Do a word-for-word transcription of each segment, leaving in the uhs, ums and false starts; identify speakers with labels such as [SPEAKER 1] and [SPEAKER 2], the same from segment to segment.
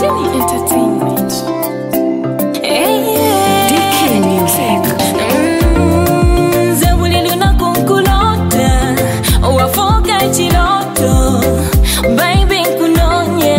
[SPEAKER 1] Jenny Entertainment. Hey, yeah. D K Music.
[SPEAKER 2] Mm, Zawuli luna kunkulota wafoka chiloto baby kunonya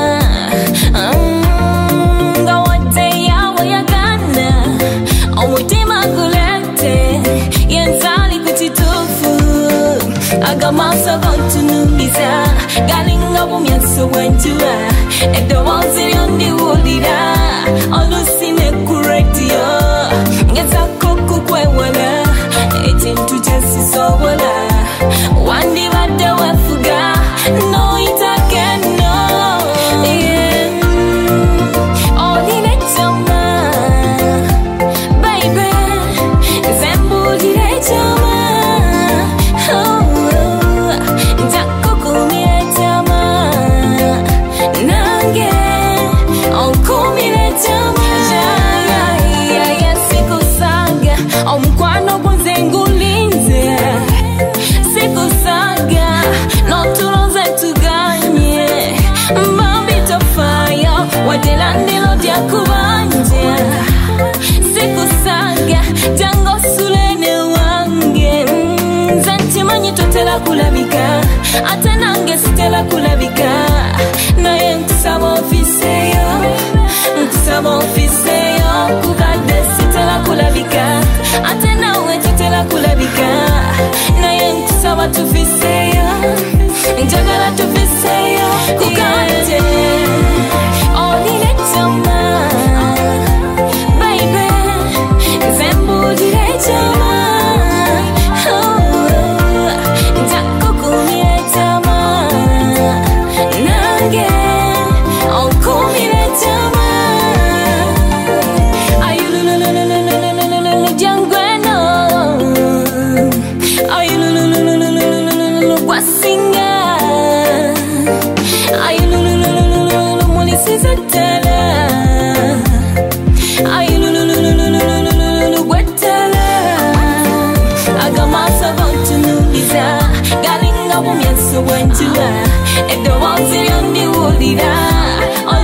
[SPEAKER 2] mm, Gawate yawa yakana omutima kulete yenzali kutitufu agamasa kontunumiza galinga bumyaso wenjua edo wanzi yondi wulira olusine kuredio ngeza kuku kwewala etintu jesi sobola wandi bade wefuga no itakeno yeah. Olile chama baby zembulile chama Omkwano kunzengulinze sikusaga notuloze tuganye mbambi tofaya wadelandilo dyakubanje sikusaga jango sulene wange zantimanyi totela kulabika ate nange sitela kulabika naye nkusaba ofiseyo nkusaba ofiseyo kukadde sitela kulabika ate nawe tutela kulabika naye nkusaba tufiseyo njagala tufiseyo kukate olile chama baby zembulire chama njakukumire chama nange onkumire chama Galinga bumyeso wenjula edo wanzi yondi wulira